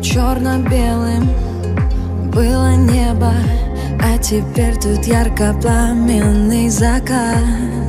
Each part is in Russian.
Черно-белым было небо, а теперь тут ярко-пламенный закат.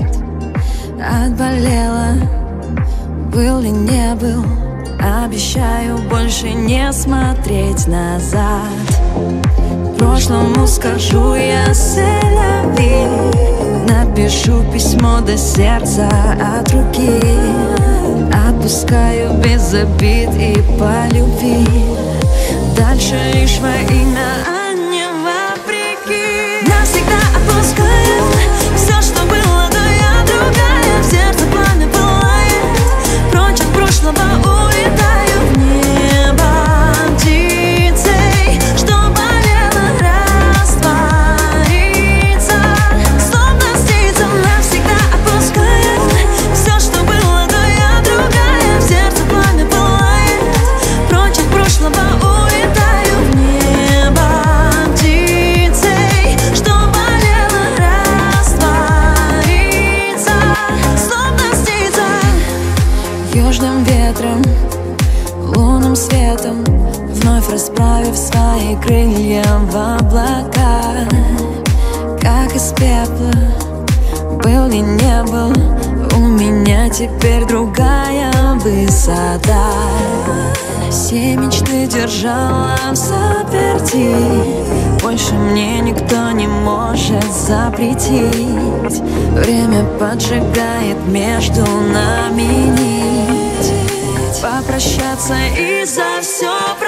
Отболела, был ли не был, обещаю больше не смотреть назад. Прошлому скажу я селяви, напишу письмо до сердца от руки. Отпускаю без обид и по любви, дальше лишь во имя, а не вопреки. Навсегда отпускаю все, что было, но я другая. В сердце пламя пылает, прочь от прошлого улетаю в небо птицей, что болело, растворится, словно снится. Навсегда отпускаю все, что было, но я другая. В сердце пламя пылает, прочь от прошлого улетаю в небо птицей, что болело, растворится, словно снится. Южным ветром, лунным светом, вновь расправив свои крылья в облака. Как из пепла, был ли не был, у меня теперь другая высота. Все мечты держала в заперти, больше мне никто не может запретить. Время поджигает между нами нить. Попрощаться и за все